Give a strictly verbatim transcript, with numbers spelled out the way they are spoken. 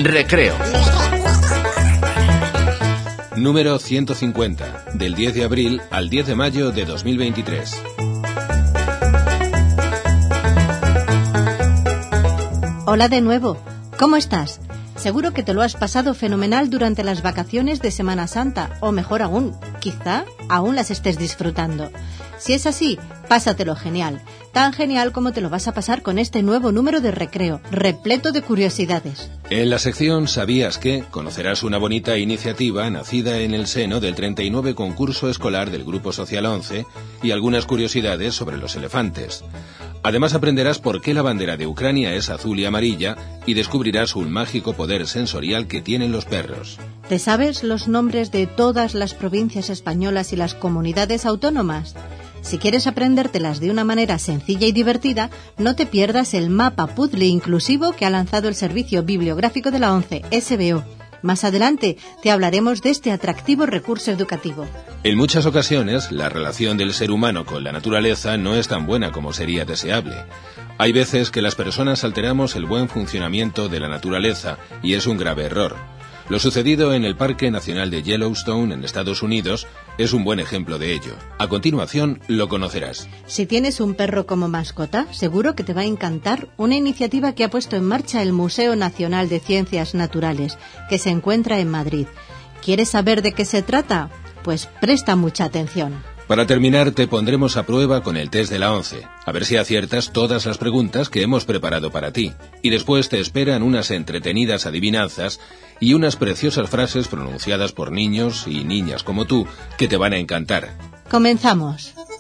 Recreo. Número ciento cincuenta, del diez de abril al diez de mayo de dos mil veintitrés. Hola de nuevo, ¿cómo estás? Seguro que te lo has pasado fenomenal durante las vacaciones de Semana Santa, o mejor aún, quizá aún las estés disfrutando. Si es así, pásatelo genial, tan genial como te lo vas a pasar con este nuevo número de Recreo, repleto de curiosidades. En la sección ¿Sabías qué? Conocerás una bonita iniciativa nacida en el seno del treinta y nueve concurso escolar del Grupo Social once y algunas curiosidades sobre los elefantes. Además aprenderás por qué la bandera de Ucrania es azul y amarilla y descubrirás un mágico poder sensorial que tienen los perros. ¿Te sabes los nombres de todas las provincias españolas y las comunidades autónomas? Si quieres aprendértelas de una manera sencilla y divertida, no te pierdas el mapa puzzle inclusivo que ha lanzado el Servicio Bibliográfico de la ONCE, S B O. Más adelante te hablaremos de este atractivo recurso educativo. En muchas ocasiones, la relación del ser humano con la naturaleza no es tan buena como sería deseable. Hay veces que las personas alteramos el buen funcionamiento de la naturaleza y es un grave error. Lo sucedido en el Parque Nacional de Yellowstone, en Estados Unidos, es un buen ejemplo de ello. A continuación, lo conocerás. Si tienes un perro como mascota, seguro que te va a encantar una iniciativa que ha puesto en marcha el Museo Nacional de Ciencias Naturales, que se encuentra en Madrid. ¿Quieres saber de qué se trata? Pues presta mucha atención. Para terminar, te pondremos a prueba con el test de la ONCE, a ver si aciertas todas las preguntas que hemos preparado para ti. Y después te esperan unas entretenidas adivinanzas y unas preciosas frases pronunciadas por niños y niñas como tú que te van a encantar. Comenzamos.